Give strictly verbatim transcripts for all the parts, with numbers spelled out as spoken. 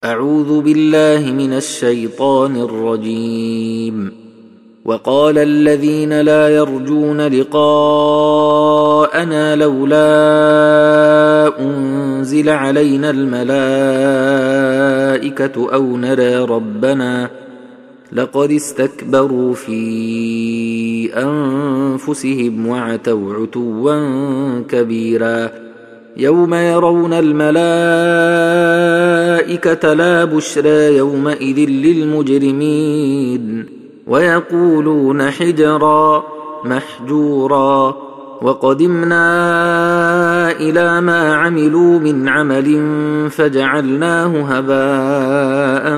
أعوذ بالله من الشيطان الرجيم. وقال الذين لا يرجون لقاءنا لولا أنزل علينا الملائكة أو نرى ربنا لقد استكبروا في أنفسهم وعتوا عتوا كبيرا يوم يرون الملائكة لا بشرى يومئذ للمجرمين ويقولون حجرا محجورا وقدمنا إلى ما عملوا من عمل فجعلناه هباء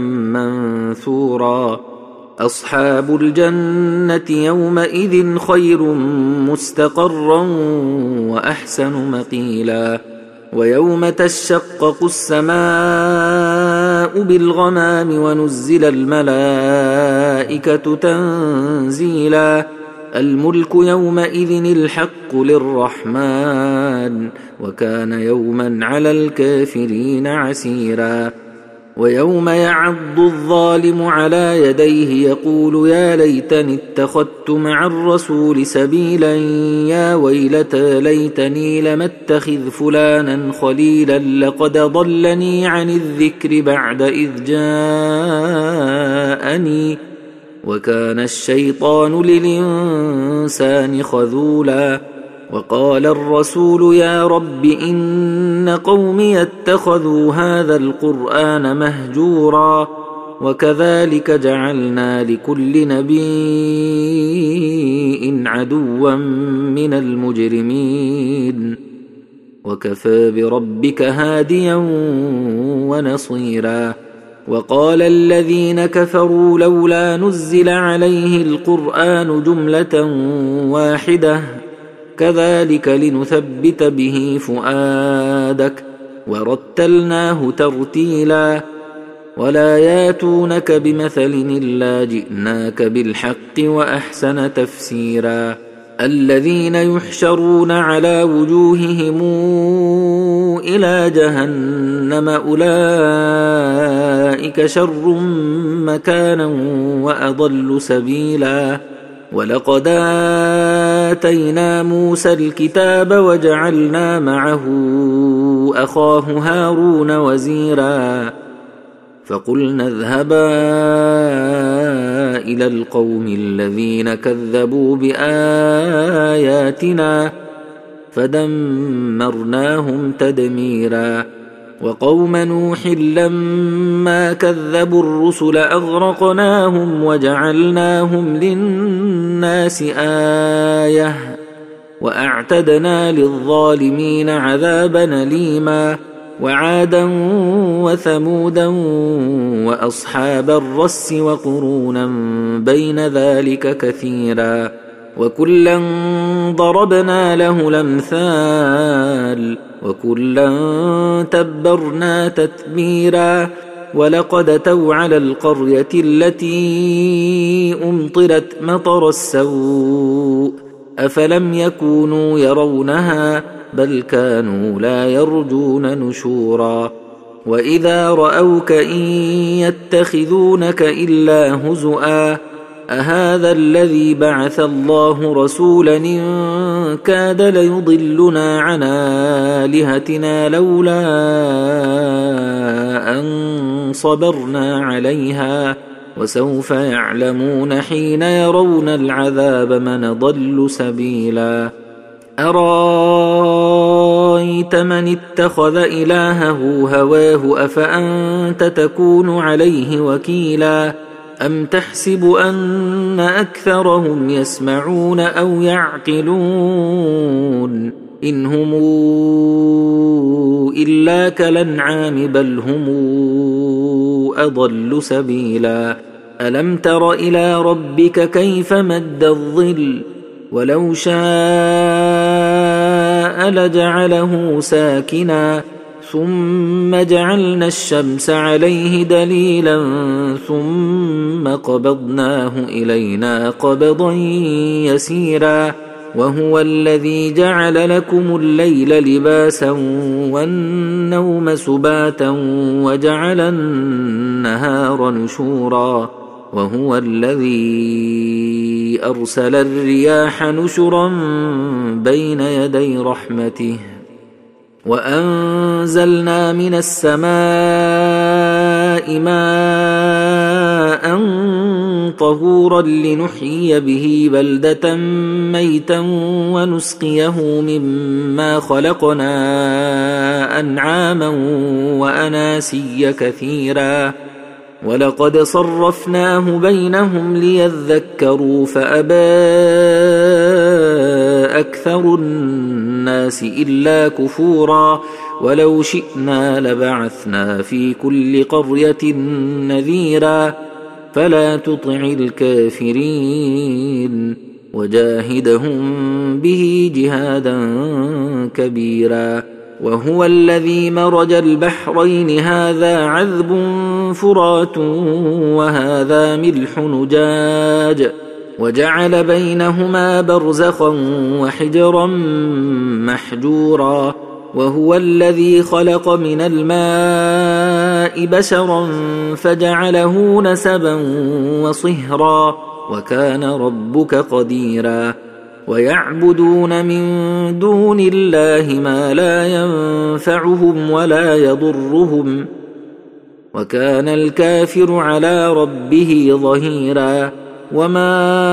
منثورا أصحاب الجنة يومئذ خير مستقرا وأحسن مقيلا ويوم تشقق السماء بالغمام ونزل الملائكة تنزيلا الملك يومئذ الحق للرحمن وكان يوما على الكافرين عسيرا ويوم يعض الظالم على يديه يقول يا ليتني اتخذت مع الرسول سبيلا يا ويلتى ليتني لم اتخذ فلانا خليلا لقد ضلني عن الذكر بعد إذ جاءني وكان الشيطان للإنسان خذولا وقال الرسول يا رب إن قومي اتخذوا هذا القرآن مهجورا وكذلك جعلنا لكل نبي عدوا من المجرمين وكفى بربك هاديا ونصيرا وقال الذين كفروا لولا نزل عليه القرآن جملة واحدة كذلك لنثبت به فؤادك ورتلناه ترتيلا ولا ياتونك بمثل إلا جئناك بالحق وأحسن تفسيرا الذين يحشرون على وجوههم إلى جهنم أولئك شر مكانا وأضل سبيلا ولقد آتينا موسى الكتاب وجعلنا معه أخاه هارون وزيرا فقلنا اذهبا إلى القوم الذين كذبوا بآياتنا فدمرناهم تدميرا وقوم نوح لما كذبوا الرسل أغرقناهم وجعلناهم للناس آية وأعتدنا للظالمين عذابا أليما وعادا وثمودا وأصحاب الرس وقرونا بين ذلك كثيرا وكلا ضربنا له الأمثال وكلا تبرنا تتبيرا ولقد أتوا على القرية التي أمطرت مطر السوء أفلم يكونوا يرونها بل كانوا لا يرجون نشورا وإذا رأوك إن يتخذونك إلا هزؤا أهذا الذي بعث الله رسولا إن كاد ليضلنا عن آلهتنا لولا أن صبرنا عليها وسوف يعلمون حين يرون العذاب من ضل سبيلا أرأيت من اتخذ إلهه هواه أفأنت تكون عليه وكيلا أم تحسب أن أكثرهم يسمعون أو يعقلون إن هم إلا كالأنعام بل هم أضل سبيلا ألم تر إلى ربك كيف مد الظل ولو شاء لجعله ساكنا ثم جعلنا الشمس عليه دليلا ثم قبضناه إلينا قبضا يسيرا وهو الذي جعل لكم الليل لباسا والنوم سباتا وجعل النهار نشورا وهو الذي أرسل الرياح نشرا بين يدي رحمته وأنزلنا من السماء ماء طهورا لنحيي به بلدة ميتا ونسقيه مما خلقنا أنعاما وأناسيا كثيرا ولقد صرفناه بينهم ليذكروا فأبى أكثر الناس إلا كفورا ولو شئنا لبعثنا في كل قرية نذيرا فلا تطع الكافرين وجاهدهم به جهادا كبيرا وهو الذي مرج البحرين هذا عذب فرات وهذا ملح نجاج وجعل بينهما برزخا وحجرا محجورا وهو الذي خلق من الماء بشرا فجعله نسبا وصهرا وكان ربك قديرا ويعبدون من دون الله ما لا ينفعهم ولا يضرهم وكان الكافر على ربه ظهيرا وما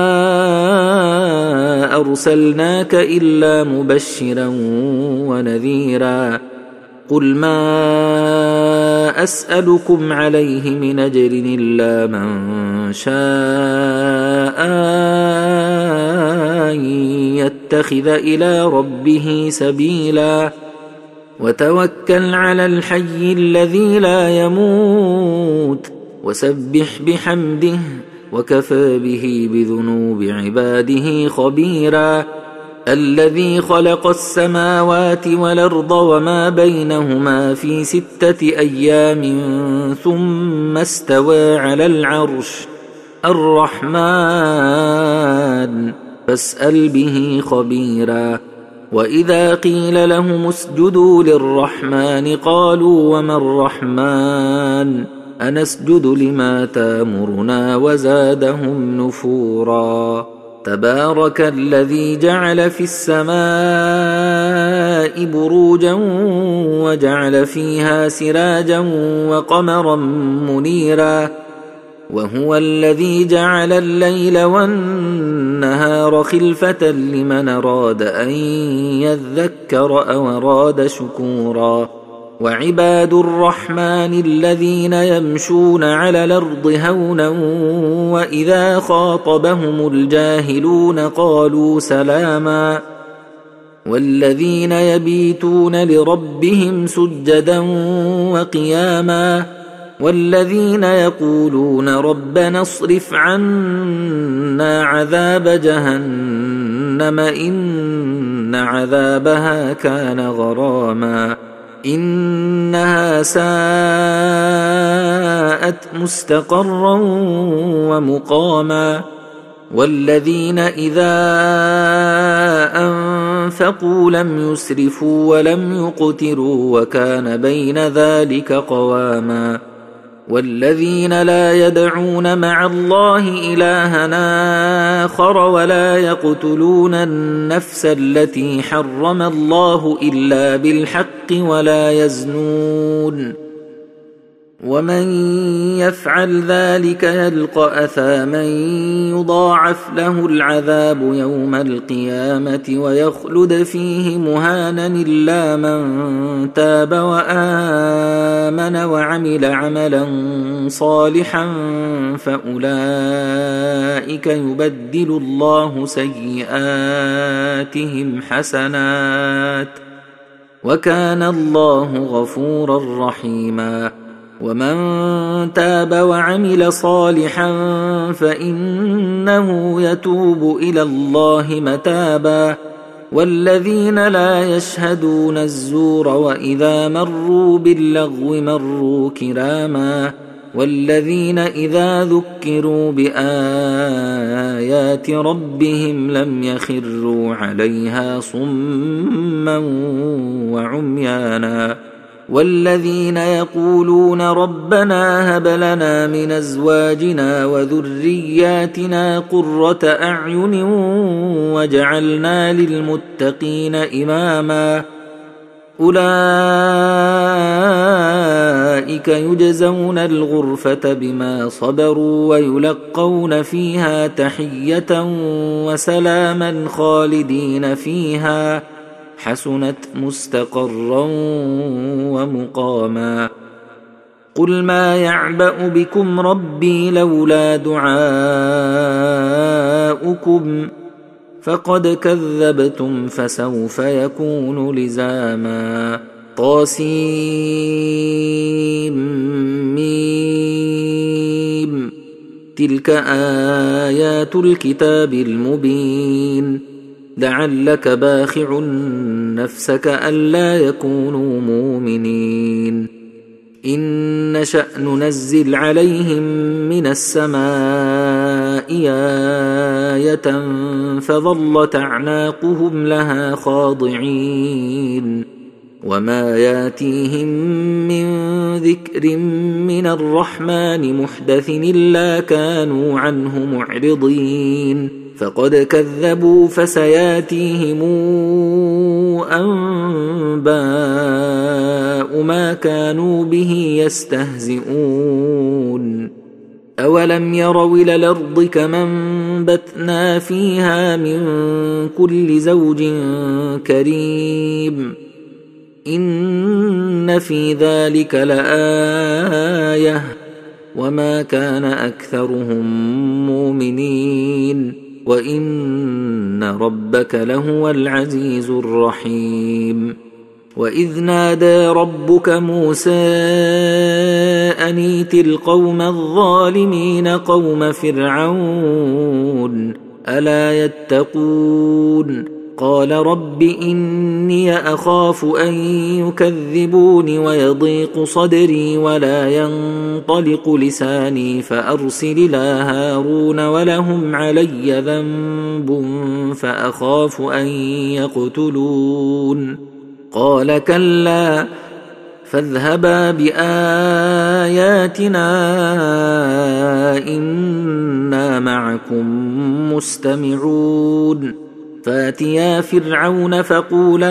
أرسلناك إلا مبشرا ونذيرا قل ما أسألكم عليه من أجر إلا من شاء أن يتخذ إلى ربه سبيلا وتوكل على الحي الذي لا يموت وسبح بحمده وكفى به بذنوب عباده خبيرا الذي خلق السماوات والأرض وما بينهما في ستة أيام ثم استوى على العرش الرحمن فاسأل به خبيرا وإذا قيل لهم اسجدوا للرحمن قالوا وما الرحمن أنسجد لما تامرنا وزادهم نفورا تبارك الذي جعل في السماء بروجا وجعل فيها سراجا وقمرا منيرا وهو الذي جعل الليل والنهار خلفة لمن أراد أن يذكر أو أراد شكورا وعباد الرحمن الذين يمشون على الأرض هونا وإذا خاطبهم الجاهلون قالوا سلاما والذين يبيتون لربهم سجدا وقياما والذين يقولون ربنا اصرف عنا عذاب جهنم إن عذابها كان غراما إنها ساءت مستقرا ومقاما والذين إذا أنفقوا لم يسرفوا ولم يقتروا وكان بين ذلك قواما والذين لا يدعون مع الله إلها آخر ولا يقتلون النفس التي حرم الله إلا بالحق ولا يزنون ومن يفعل ذلك يلقى أثاما يضاعف له العذاب يوم القيامة ويخلد فيه مهانا إلا من تاب وآمن وعمل عملا صالحا فأولئك يبدل الله سيئاتهم حسنات وكان الله غفورا رحيما ومن تاب وعمل صالحا فإنه يتوب إلى الله متابا والذين لا يشهدون الزور وإذا مروا باللغو مروا كراما والذين إذا ذكروا بآيات ربهم لم يخروا عليها صما وعميانا والذين يقولون ربنا هب لنا من أزواجنا وذرياتنا قرة أعين وجعلنا للمتقين إماما أولئك يجزون الغرفة بما صبروا ويلقون فيها تحية وسلاما خالدين فيها حسنت مستقرا ومقاما قل ما يعبأ بكم ربي لولا دعاؤكم فقد كذبتم فسوف يكون لزاما طاسيم تلك آيات الكتاب المبين لعلك باخع نفسك ألا يكونوا مؤمنين إن نشأ ننزل عليهم من السماء آية فظلت أعناقهم لها خاضعين وما ياتيهم من ذكر من الرحمن محدث إلا كانوا عنه معرضين فقد كذبوا فسياتيهم أنباء ما كانوا به يستهزئون أولم يروا إلى الأرض كما انبتنا فيها من كل زوج كريم إن في ذلك لآية وما كان أكثرهم مؤمنين وإن ربك لهو العزيز الرحيم وإذ نادى ربك موسى أن ائت القوم الظالمين قوم فرعون ألا يتقون قال رب إني أخاف أن يكذبون ويضيق صدري ولا ينطلق لساني فأرسل إلى هارون ولهم علي ذنب فأخاف أن يقتلون قال كلا فاذهبا بآياتنا إنا معكم مستمعون فاتيا فرعون فقولا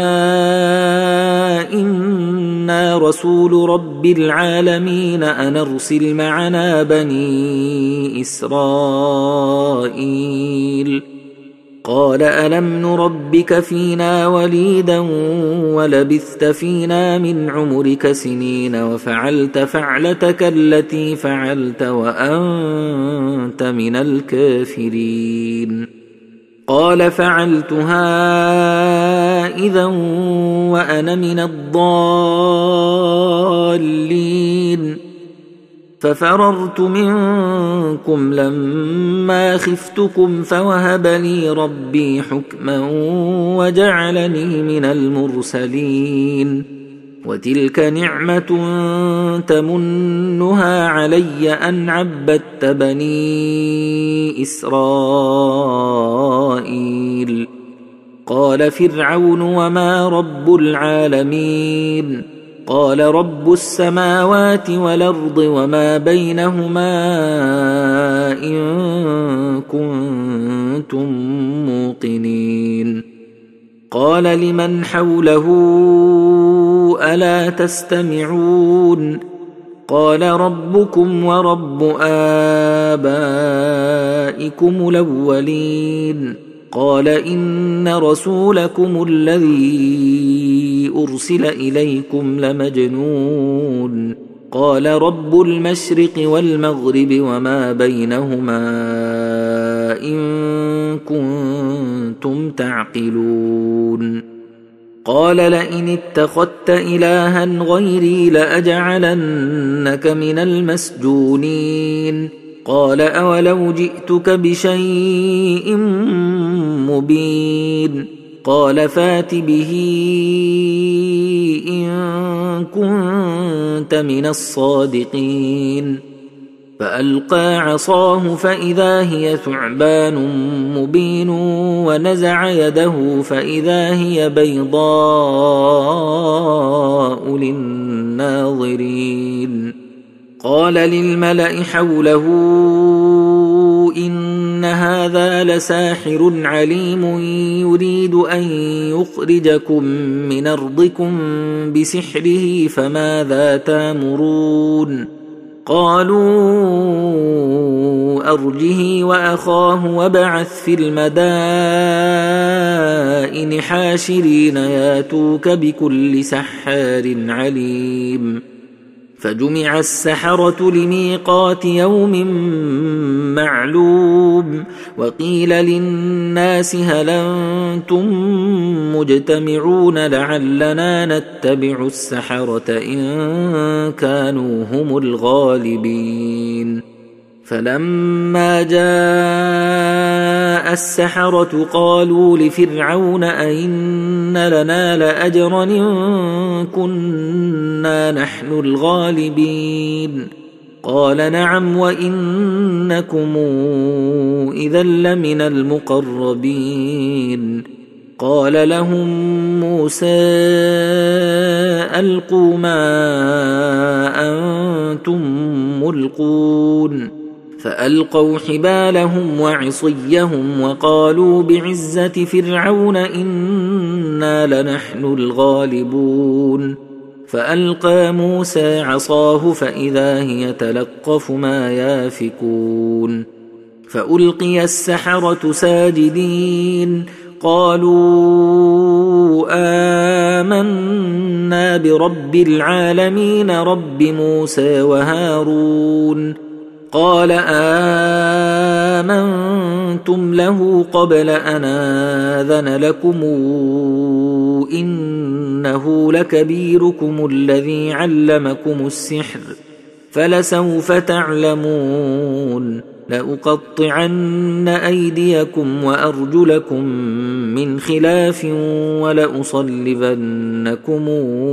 إنا رسول رب العالمين أن أرسل معنا بني إسرائيل قال ألم نربك فينا وليدا ولبثت فينا من عمرك سنين وفعلت فعلتك التي فعلت وأنت من الكافرين قال فعلتها إذا وأنا من الضالين ففررت منكم لما خفتكم فوهب لي ربي حكما وجعلني من المرسلين وتلك نعمة تمنها علي أن عبدت بني إسرائيل قال فرعون وما رب العالمين قال رب السماوات والأرض وما بينهما إن كنتم موقنين قال لمن حوله ألا تستمعون قال ربكم ورب آبائكم الأولين قال إن رسولكم الذي أرسل إليكم لمجنون قال رب المشرق والمغرب وما بينهما إن كنتم تعقلون قال لئن اتخذت إلها غيري لأجعلنك من المسجونين قال أولو جئتك بشيء مبين قال فات به إن كنت من الصادقين فألقى عصاه فإذا هي ثعبان مبين ونزع يده فإذا هي بيضاء للناظرين قال للملأ حوله إن هذا لساحر عليم يريد أن يخرجكم من أرضكم بسحره فماذا تأمرون قالوا أرجه وأخاه وابعث في المدائن حاشرين ياتوك بكل سحار عليم فجمع السحرة لميقات يوم معلوم وقيل للناس هل أنتم مجتمعون لعلنا نتبع السحرة إن كانوا هم الغالبين فلما جاء السحرة قالوا لفرعون أئن لنا لأجرا إن كنا نحن الغالبين قال نعم وإنكم إذا لمن المقربين قال لهم موسى ألقوا ما أنتم ملقون فألقوا حبالهم وعصيهم وقالوا بعزة فرعون إنا لنحن الغالبون فألقى موسى عصاه فإذا هي تلقف ما يافكون فألقي السحرة ساجدين قالوا آمنا برب العالمين رب موسى وهارون قال آمنتم له قبل أن آذن لكم إنه لكبيركم الذي علمكم السحر فلسوف تعلمون لأقطعن أيديكم وأرجلكم من خلاف ولأصلبنكم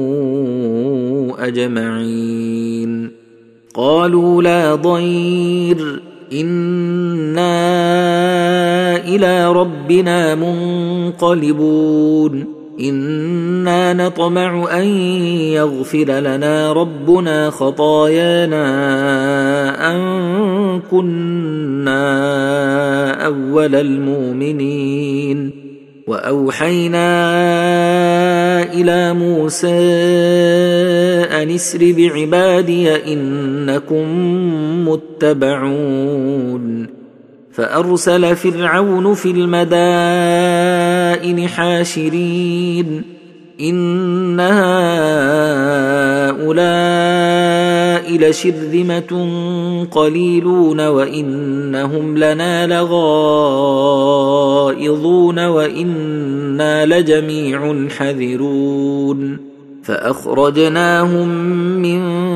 أجمعين قالوا لا ضير إنا إلى ربنا منقلبون إنا نطمع أن يغفر لنا ربنا خطايانا أن كنا أول المؤمنين وأوحينا إلى موسى أن اسر بعبادي إنكم متبعون فأرسل فرعون في المدائن حاشرين إن هؤلاء لشرذمة قليلون وإنهم لنا لغائظون وإنا لجميع حذرون فأخرجناهم من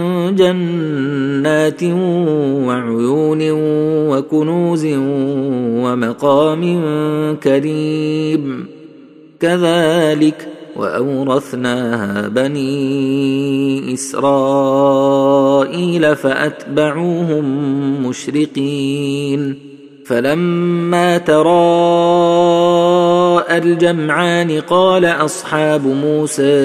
جنات وعيون وكنوز ومقام كريم كذلك وأورثناها بني إسرائيل فأتبعوهم مشرقين فلما تراءى الجمعان قال أصحاب موسى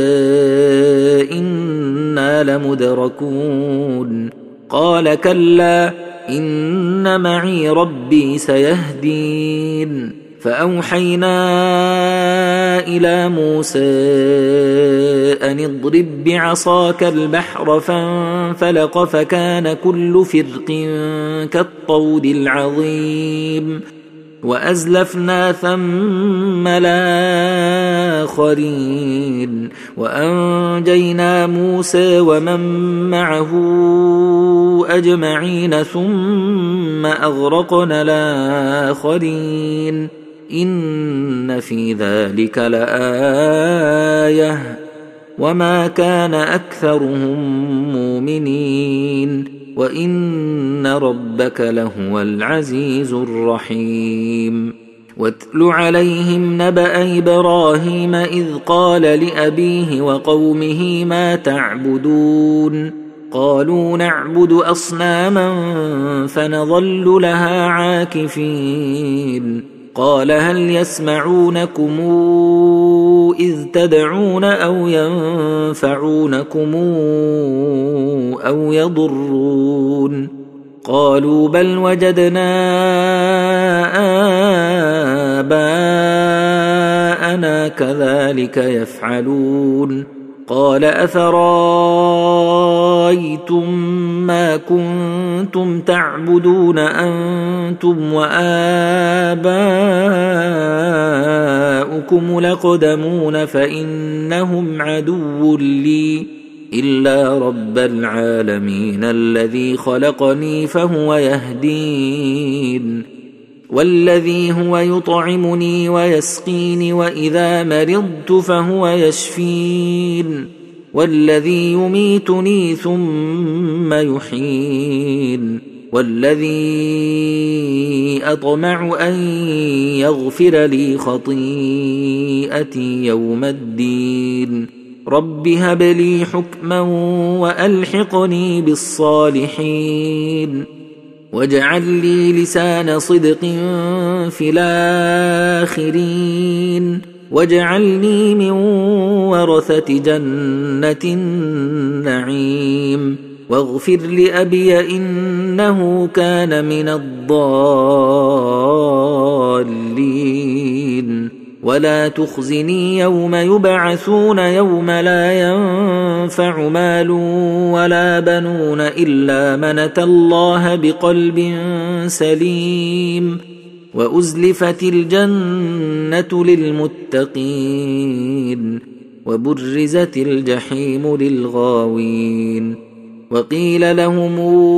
إنا لمدركون قال كلا إن معي ربي سيهدين فأوحينا إلى موسى أن اضرب بعصاك البحر فانفلق فكان كل فرق كالطود العظيم وأزلفنا ثم الآخرين وأنجينا موسى ومن معه أجمعين ثم أغرقنا الآخرين إن في ذلك لآية وما كان أكثرهم مؤمنين وإن ربك لهو العزيز الرحيم واتل عليهم نبأ إبراهيم إذ قال لأبيه وقومه ما تعبدون قالوا نعبد أصناما فنظل لها عاكفين قال هل يسمعونكم إذ تدعون أو ينفعونكم أو يضرون قالوا بل وجدنا آباءنا كذلك يفعلون قال أفرأيتم ما كنتم تعبدون أنتم وآباؤكم الأقدمون فإنهم عدو لي إلا رب العالمين الذي خلقني فهو يهدين والذي هو يطعمني ويسقين وإذا مرضت فهو يشفين والذي يميتني ثم يحيين والذي أطمع أن يغفر لي خطيئتي يوم الدين رب هب لي حكما وألحقني بالصالحين واجعل لي لسان صدق في الآخرين واجعلني من ورثة جنة النعيم واغفر لأبي إنه كان من الضالين ولا تخزني يوم يبعثون يوم لا ينفع مال ولا بنون إلا من أتى الله بقلب سليم وأزلفت الجنة للمتقين وبرزت الجحيم للغاوين وقيل لهم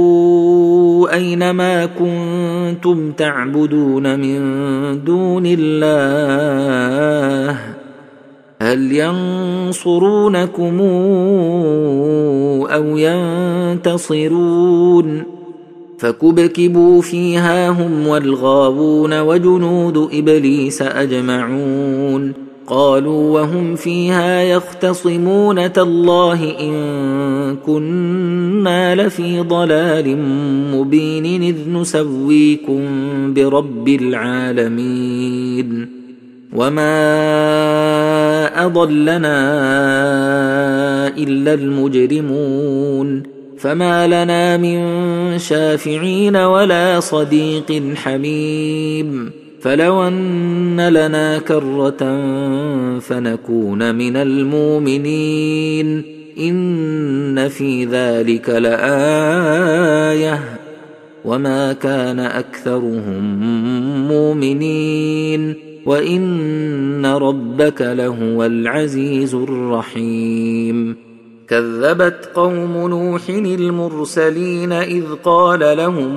أينما كنتم تعبدون من دون الله هل ينصرونكم أو ينتصرون فكبكبوا فيها هم والغاوون وجنود إبليس أجمعون قالوا وهم فيها يختصمون تالله إن كنا لفي ضلال مبين إذ نسويكم برب العالمين وما أضلنا إلا المجرمون فما لنا من شافعين ولا صديق حميم فلو أن لنا كرة فنكون من المؤمنين إن في ذلك لآية وما كان أكثرهم مؤمنين وإن ربك لهو العزيز الرحيم كذبت قوم نوح المرسلين إذ قال لهم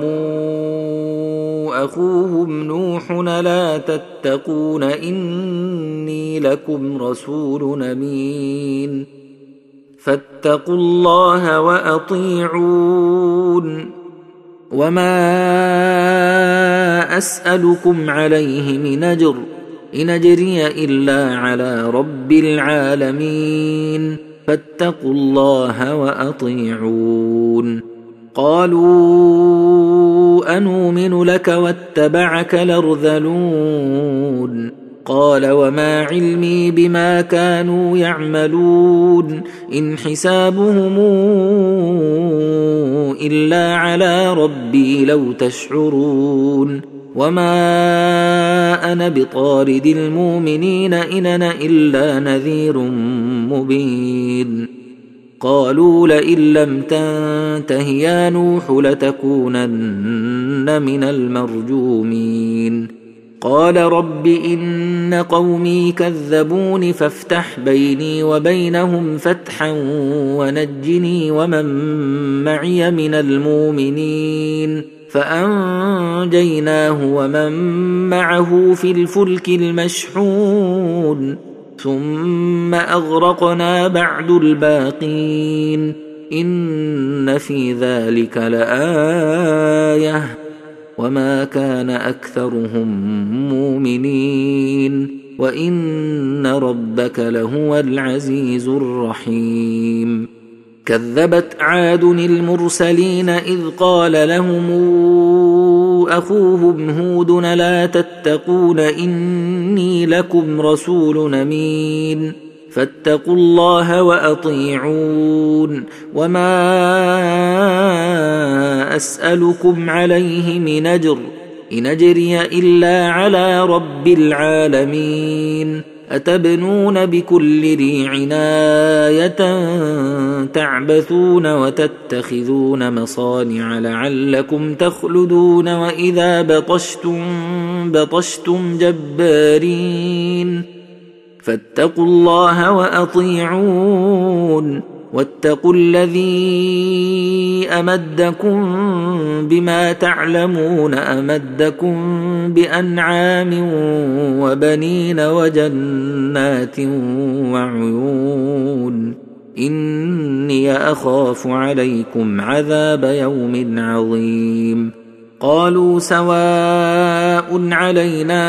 أخوهم نوح لا تتقون إني لكم رسول أمين فاتقوا الله وأطيعون وما أسألكم عليه من أجر إن أجري إلا على رب العالمين فاتقوا الله وأطيعون قالوا أنؤمن لك واتبعك الأرذلون قال وما علمي بما كانوا يعملون إن حسابهم إلا على ربي لو تشعرون وما أنا بطارد المؤمنين إن أنا إلا نذير مبين قالوا لئن لم تنته يا نوح لتكونن من المرجومين قال رب إن قومي كذبون فافتح بيني وبينهم فتحا ونجني ومن معي من المؤمنين فأنجيناه ومن معه في الفلك المشحون ثم أغرقنا بعد الباقين إن في ذلك لآية وما كان أكثرهم مؤمنين وإن ربك لهو العزيز الرحيم كذبت عاد المرسلين إذ قال لهم أخوهم هود لا تتقون إني لكم رسول أمين فاتقوا الله وأطيعون وما أسألكم عليه من أجر إن أجري إلا على رب العالمين أتبنون بكل ريع آية تعبثون وتتخذون مصانع لعلكم تخلدون وإذا بطشتم بطشتم جبارين فاتقوا الله وأطيعون واتقوا الذي أمدكم بما تعلمون أمدكم بأنعام وبنين وجنات وعيون إني أخاف عليكم عذاب يوم عظيم قالوا سواء علينا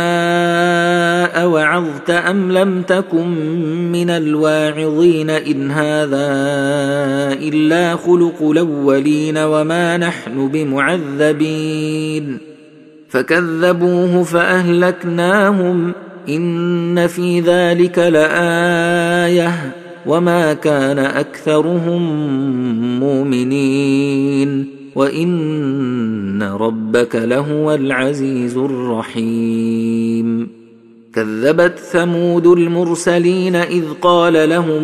أوعظت أم لم تكن من الواعظين إن هذا إلا خلق الأولين وما نحن بمعذبين فكذبوه فأهلكناهم إن في ذلك لآية وما كان أكثرهم مؤمنين وإن ربك لهو العزيز الرحيم كذبت ثمود المرسلين إذ قال لهم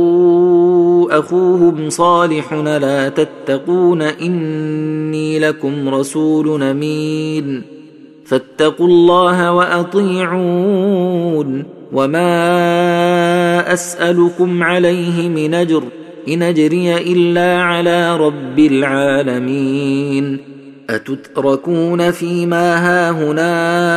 أخوهم صالح لا تتقون إني لكم رسول أمين فاتقوا الله وأطيعون وما أسألكم عليه من أجر إن أجري إلا على رب العالمين أتتركون فيما هاهنا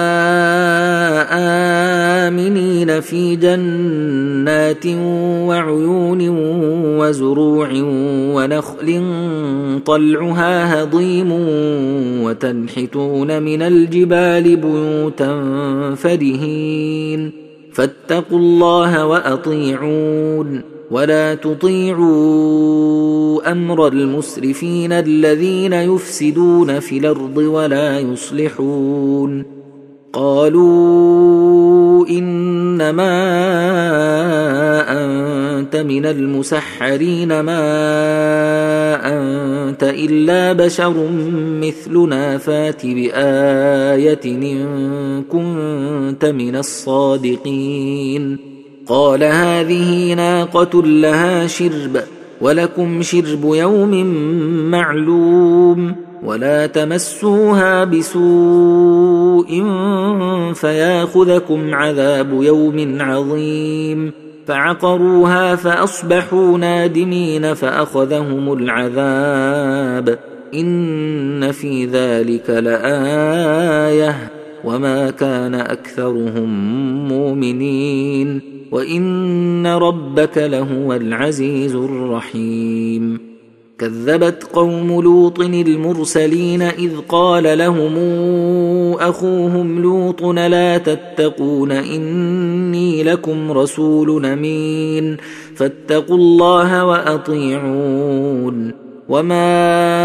آمنين في جنات وعيون وزروع ونخل طلعها هضيم وتنحتون من الجبال بيوتا فرهين فاتقوا الله وأطيعون ولا تطيعوا أمر المسرفين الذين يفسدون في الأرض ولا يصلحون قالوا إنما أنت من المسحرين ما أنت إلا بشر مثلنا فات بآية إن كنت من الصادقين قال هذه ناقة لها شرب ولكم شرب يوم معلوم ولا تمسوها بسوء فياخذكم عذاب يوم عظيم فعقروها فأصبحوا نادمين فأخذهم العذاب إن في ذلك لآية وما كان أكثرهم مؤمنين وإن ربك لهو العزيز الرحيم كذبت قوم لوط المرسلين إذ قال لهم أخوهم لوط لا تتقون إني لكم رسول أمين فاتقوا الله وأطيعون وما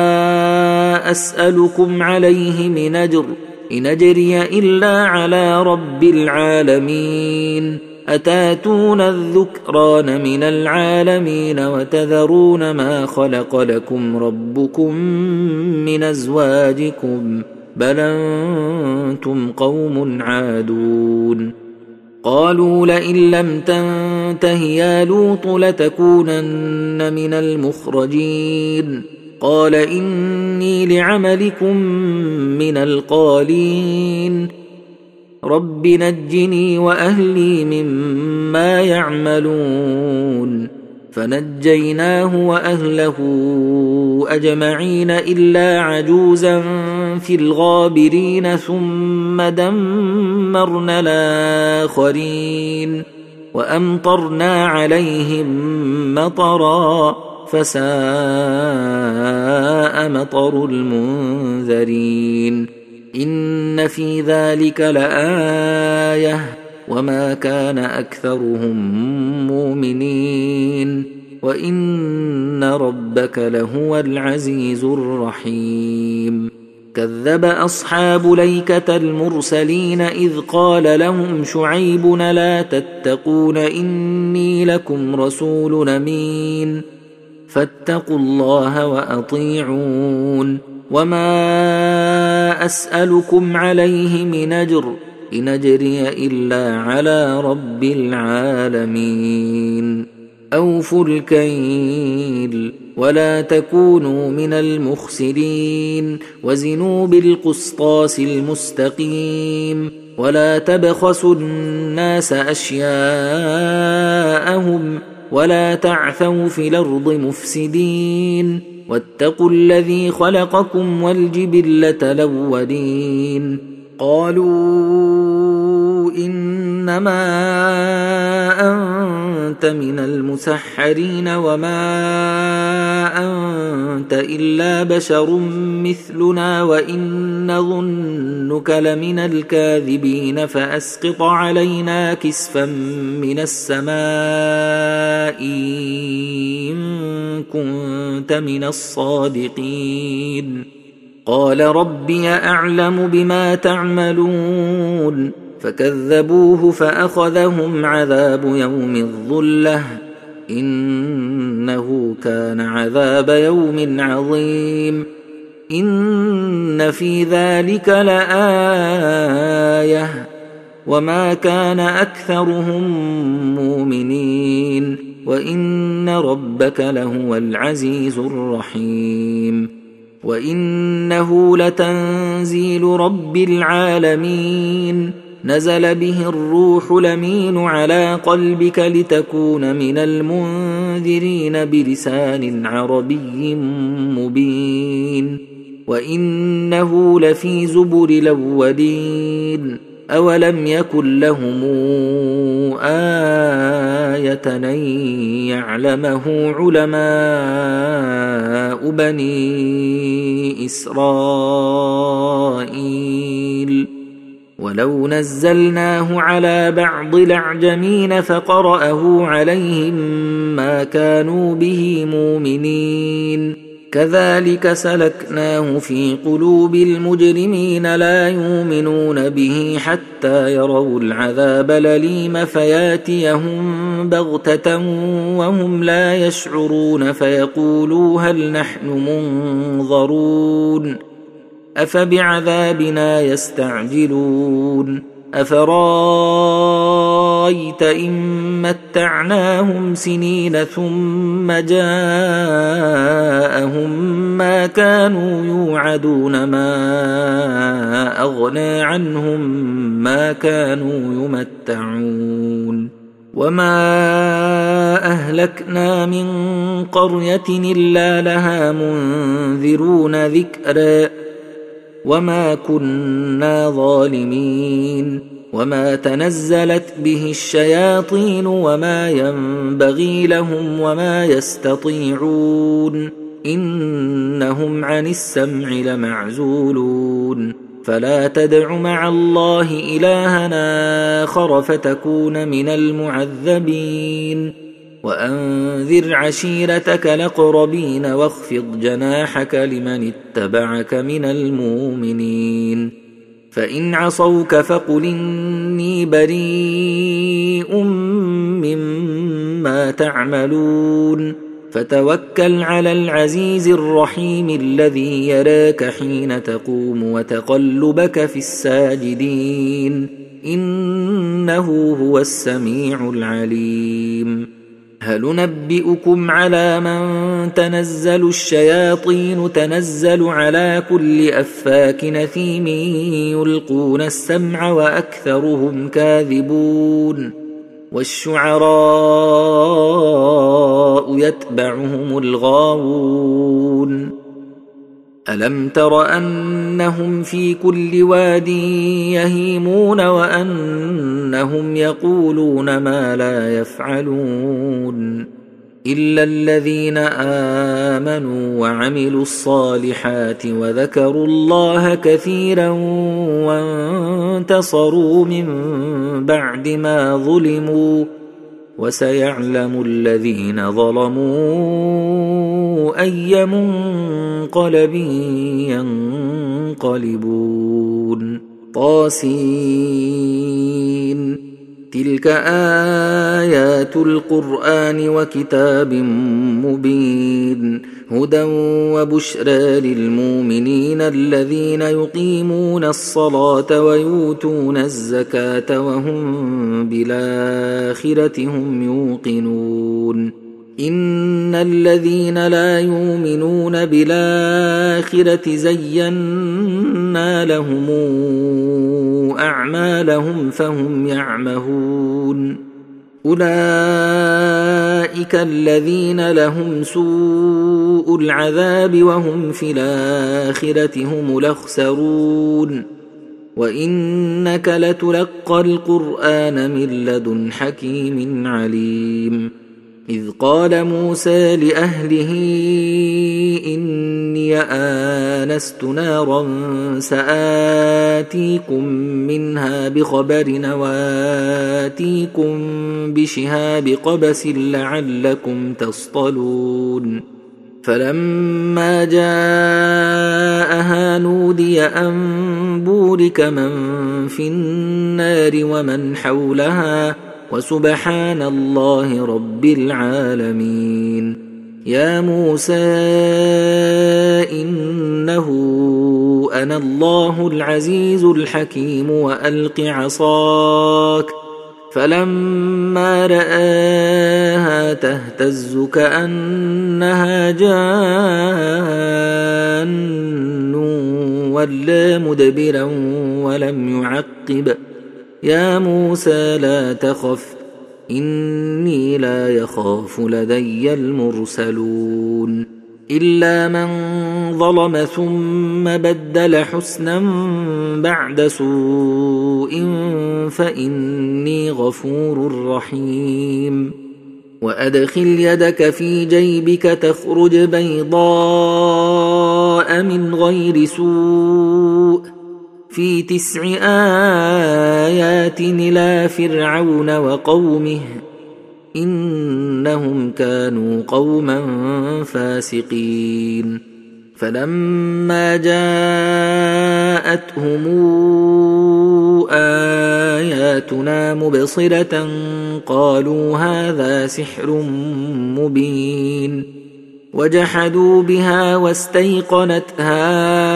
أسألكم عليه من أجر إن أجري إلا على رب العالمين أتاتون الذكران من العالمين وتذرون ما خلق لكم ربكم من أزواجكم بل أنتم قوم عادون قالوا لئن لم تنته يا لوط لتكونن من المخرجين قال إني لعملكم من القالين رب نجني وأهلي مما يعملون فنجيناه وأهله أجمعين إلا عجوزا في الغابرين ثم دمرنا الآخرين وأمطرنا عليهم مطرا فساء مطر المنذرين إن في ذلك لآية وما كان أكثرهم مؤمنين وإن ربك لهو العزيز الرحيم كذب أصحاب ليكة المرسلين إذ قال لهم شعيب لا تتقون إني لكم رسول أمين فاتقوا الله وأطيعون وما أسألكم عليه من أجر إن أجري إلا على رب العالمين أوفوا الكيل ولا تكونوا من المخسرين وزنوا بالقسطاس المستقيم ولا تبخسوا الناس أشياءهم ولا تعثوا في الأرض مفسدين واتقوا الذي خلقكم والجبلة الأولين قالوا إنما أنت من المسحرين وما أنت إلا بشر مثلنا وإن ظنك لمن الكاذبين فأسقط علينا كسفا من السماء إن كنت من الصادقين قال ربي أعلم بما تعملون فكذبوه فأخذهم عذاب يوم الظلة إنه كان عذاب يوم عظيم إن في ذلك لآية وما كان أكثرهم مؤمنين وإن ربك لهو العزيز الرحيم وإنه لتنزيل رب العالمين نزل به الروح الأمين على قلبك لتكون من المنذرين بلسان عربي مبين وإنه لفي زبر الأولين أولم يكن لهم آية أن يعلمه علماء بني إسرائيل ولو نزلناه على بعض الأعجمين فقرأه عليهم ما كانوا به مؤمنين كذلك سلكناه في قلوب المجرمين لا يؤمنون به حتى يروا العذاب الأليم فياتيهم بغتة وهم لا يشعرون فيقولوا هل نحن منظرون أفبعذابنا يستعجلون أفرايت إن متعناهم سنين ثم جاءهم ما كانوا يوعدون ما أغنى عنهم ما كانوا يمتعون وما أهلكنا من قرية إلا لها منذرون ذكرا وما كنا ظالمين وما تنزلت به الشياطين وما ينبغي لهم وما يستطيعون إنهم عن السمع لمعزولون فلا تدع مع الله إلهنا آخر فتكون من المعذبين وأنذر عشيرتك الأقربين واخفض جناحك لمن اتبعك من المؤمنين فإن عصوك فقل إني بريء مما تعملون فتوكل على العزيز الرحيم الذي يراك حين تقوم وتقلبك في الساجدين إنه هو السميع العليم هل ننبئكم على من تنزل الشياطين تنزل على كل أفاك نثيم يلقون السمع وأكثرهم كاذبون والشعراء يتبعهم الغاوون ألم تر أنهم في كل واد يهيمون وأنهم يقولون ما لا يفعلون إلا الذين آمنوا وعملوا الصالحات وذكروا الله كثيرا وانتصروا من بعد ما ظلموا وسيعلم الذين ظلموا أي منقلب ينقلبون. طاسين. تلك آيات القرآن وكتاب مبين هدى وبشرى للمؤمنين الذين يقيمون الصلاة ويؤتون الزكاة وهم بالآخرة هم يوقنون. إن الذين لا يؤمنون بالآخرة زينا لهم أعمالهم فهم يعمهون. أولئك الذين لهم سوء العذاب وهم في الآخرة هم الأخسرون. وإنك لتلقى القرآن من لدن حكيم عليم. إذ قال موسى لأهله إني آنست نارا سآتيكم منها بخبر وآتيكم بشهاب قبس لعلكم تصطلون. فلما جاءها نودي أن بورك من في النار ومن حولها وسبحان الله رب العالمين. يا موسى إنه أنا الله العزيز الحكيم وألق عصاك. فلما رآها تهتز كأنها جان ولا مدبرا ولم يعقب. يا موسى لا تخف إني لا يخاف لدي المرسلون. إلا من ظلم ثم بدل حسنا بعد سوء فإني غفور رحيم. وأدخل يدك في جيبك تخرج بيضاء من غير سوء في تسع آيات إلى فرعون وقومه إنهم كانوا قوما فاسقين. فلما جاءتهم آياتنا مبصرة قالوا هذا سحر مبين. وجحدوا بها واستيقنتها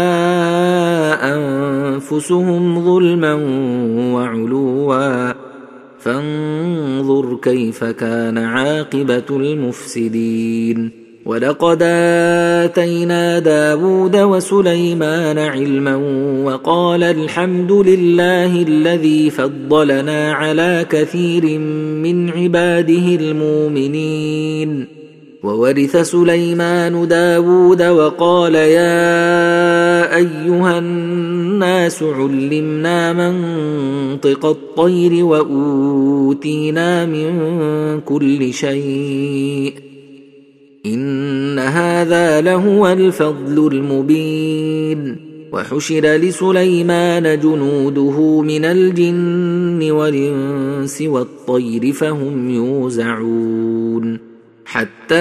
أنفسهم ظلما وعلوا فانظر كيف كان عاقبة المفسدين. ولقد آتينا داود وسليمان علما وقال الحمد لله الذي فضلنا على كثير من عباده المؤمنين. وورث سليمان داود وقال يا أيها الناس علمنا منطق الطير وأوتينا من كل شيء إن هذا لهو الفضل المبين. وحشر لسليمان جنوده من الجن والإنس والطير فهم يوزعون. حتى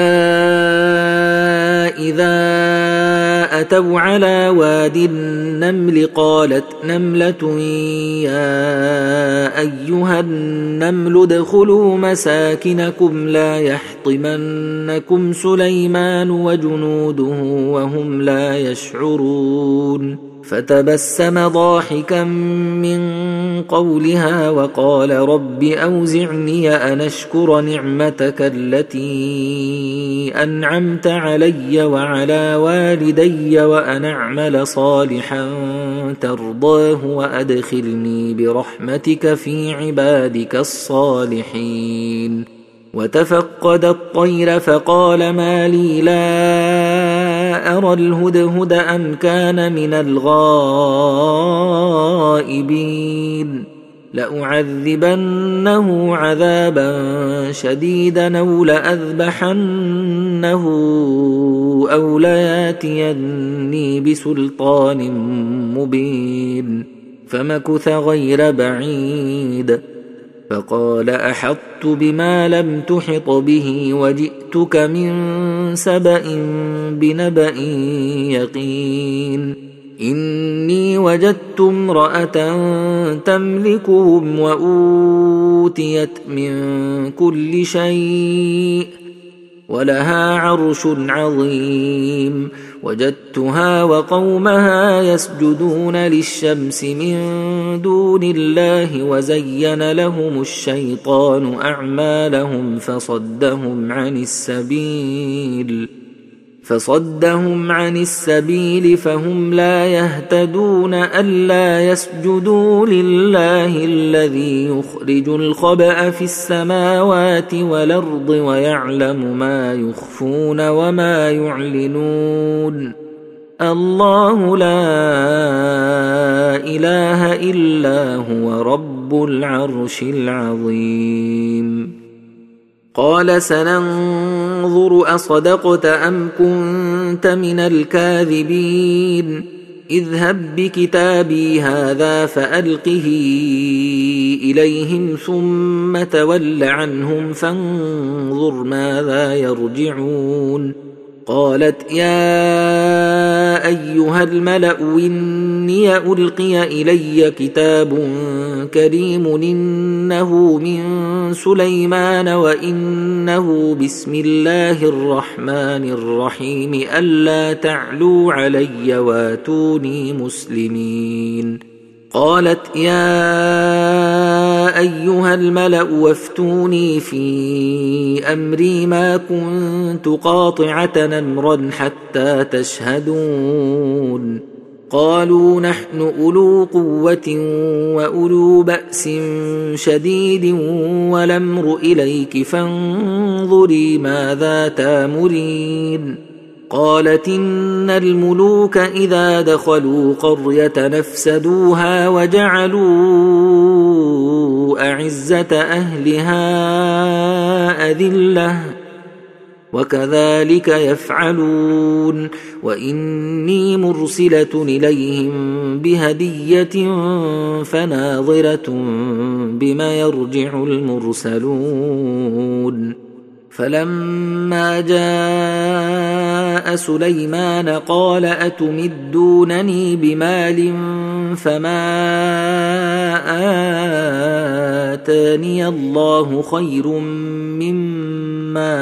إذا أتوا على واد النمل قالت نملة يا أيها النمل ادخلوا مساكنكم لا يحطمنكم سليمان وجنوده وهم لا يشعرون. فتبسم ضاحكا من قولها وقال رب أوزعني أن أشكر نعمتك التي أنعمت علي وعلى والدي وأن أعمل صالحا ترضاه وأدخلني برحمتك في عبادك الصالحين. وتفقد الطير فقال ما لي لا أرى الهدهد أم كان من الغائبين. لأعذبنه عذابا شديدا أو لأذبحنه أو لياتيني بسلطان مبين. فمكث غير بعيد فقال أحطت بما لم تحط به وجئتك من سبأ بنبأ يقين إني وجدت امرأة تملكهم وأوتيت من كل شيء ولها عرش عظيم وجدتها وقومها يسجدون للشمس من دون الله وزين لهم الشيطان أعمالهم فصدهم عن السبيل فصدهم عن السبيل فهم لا يهتدون ألا يسجدوا لله الذي يخرج الخبأ في السماوات والأرض ويعلم ما يخفون وما يعلنون الله لا إله إلا هو رب العرش العظيم قال سننظر أصدقت أم كنت من الكاذبين اذهب بكتابي هذا فألقه إليهم ثم تول عنهم فانظر ماذا يرجعون قالت يا أيها الملأ إني ألقي إلي كتاب كريم إنه من سليمان وإنه بسم الله الرحمن الرحيم ألا تعلوا علي واتوني مسلمين قالت يا أيها الملأ وافتوني في أمري ما كنت قاطعة أمرا حتى تشهدون قالوا نحن أولو قوة وأولو بأس شديد والأمر إليك فانظري ماذا تامرين قالت إن الملوك إذا دخلوا قرية نفسدوها وجعلوا أعزة أهلها أذلة وكذلك يفعلون وإني مرسلة إليهم بهدية فناظرة بما يرجع المرسلون فلما جاء سليمان قال أتمدونني بمال فما آتاني الله خير مما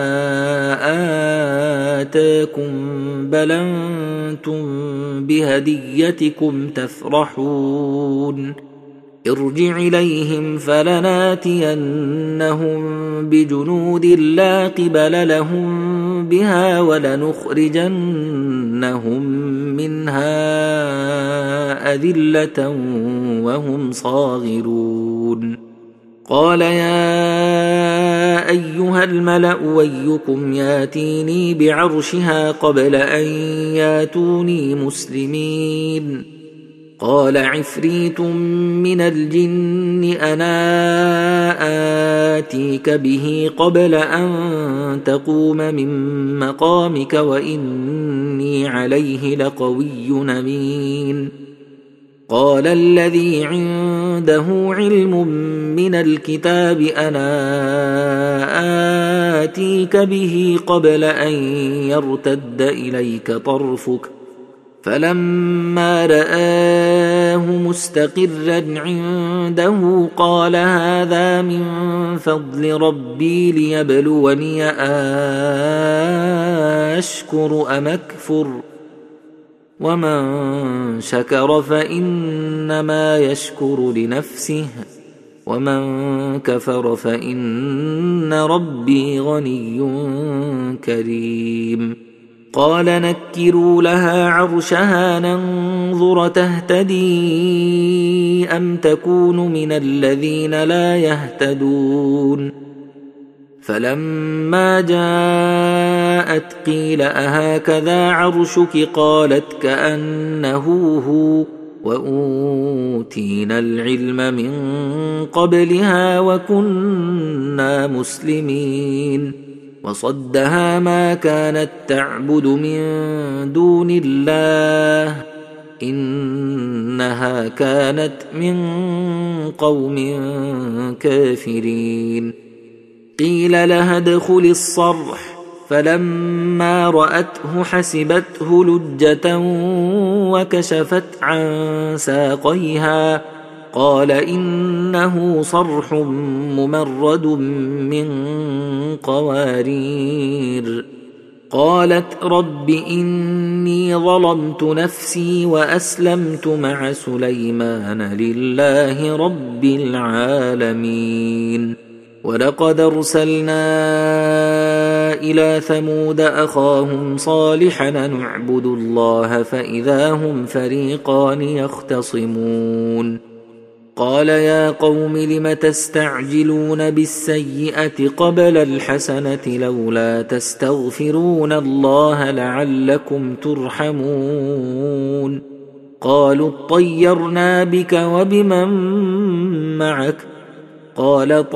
آتاكم بل أنتم بهديتكم تفرحون ارجع إليهم فلناتينهم بجنود لا قبل لهم بها ولنخرجنهم منها أذلة وهم صاغرون قال يا أيها الملأ أيكم ياتيني بعرشها قبل أن ياتوني مسلمين قال عفريت من الجن أنا آتيك به قبل أن تقوم من مقامك وإني عليه لقوي أمين قال الذي عنده علم من الكتاب أنا آتيك به قبل أن يرتد إليك طرفك فلما رآه مستقرا عنده قال هذا من فضل ربي ليبلوني أشكر أم أكفر ومن شكر فإنما يشكر لنفسه ومن كفر فإن ربي غني كريم قال نكروا لها عرشها ننظر تهتدي أم تكون من الذين لا يهتدون فلما جاءت قيل أهكذا عرشك قالت كأنه هو وأوتينا العلم من قبلها وكنا مسلمين وصدها ما كانت تعبد من دون الله إن إنها كانت من قوم كافرين. قيل لها ادخل الصرح فلما رأته حسبته لجة وكشفت عن ساقيها قال إنه صرح ممرد من قوارير. قالت رب إني ظلمت نفسي وأسلمت مع سليمان لله رب العالمين. ولقد أرسلنا إلى ثمود أخاهم صالحا نعبد الله فإذا هم فريقان يختصمون. قال يا قوم لم تستعجلون بالسيئة قبل الحسنة لولا تستغفرون الله لعلكم ترحمون. قالوا اطيرنا بك وبمن معك قال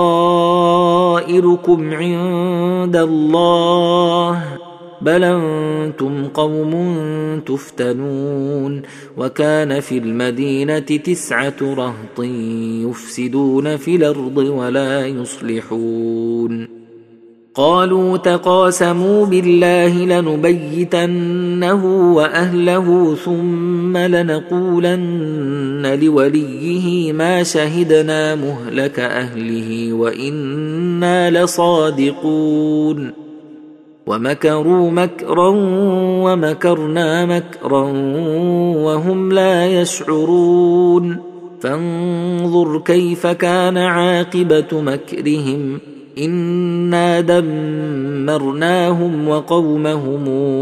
طائركم عند الله بل أنتم قوم تفتنون. وكان في المدينة تسعة رهط يفسدون في الأرض ولا يصلحون. قالوا تقاسموا بالله لنبيتنه وأهله ثم لنقولن لوليه ما شهدنا مهلك أهله وإنا لصادقون. ومكروا مكرا ومكرنا مكرا وهم لا يشعرون. فانظر كيف كان عاقبة مكرهم إنا دمرناهم وقومهم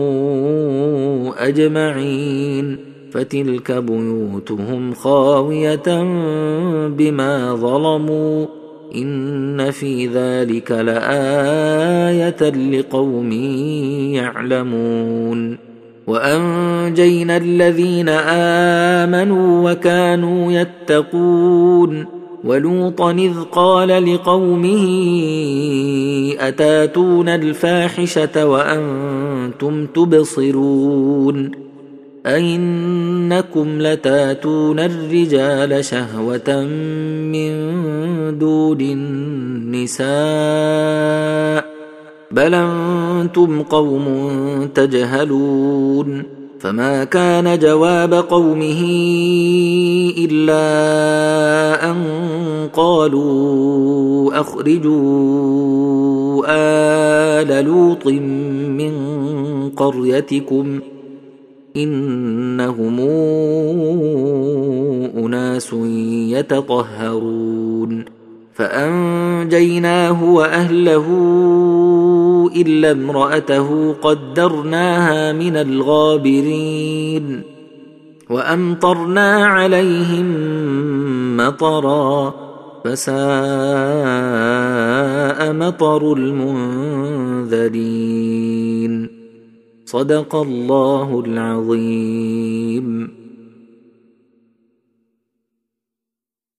أجمعين. فتلك بيوتهم خاوية بما ظلموا إن في ذلك لآية لقوم يعلمون. وأنجينا الذين آمنوا وكانوا يتقون. ولوطا إذ قال لقومه أتاتون الفاحشة وأنتم تبصرون أئنكم لتاتون الرجال شهوة من دون النساء بل أنتم قوم تجهلون. فما كان جواب قومه إلا أن قالوا أخرجوا آل لوط من قريتكم إنهم أناس يتطهرون. فأنجيناه وأهله إلا امرأته قدرناها من الغابرين. وأمطرنا عليهم مطرا فساء مطر المنذرين. صدق الله العظيم.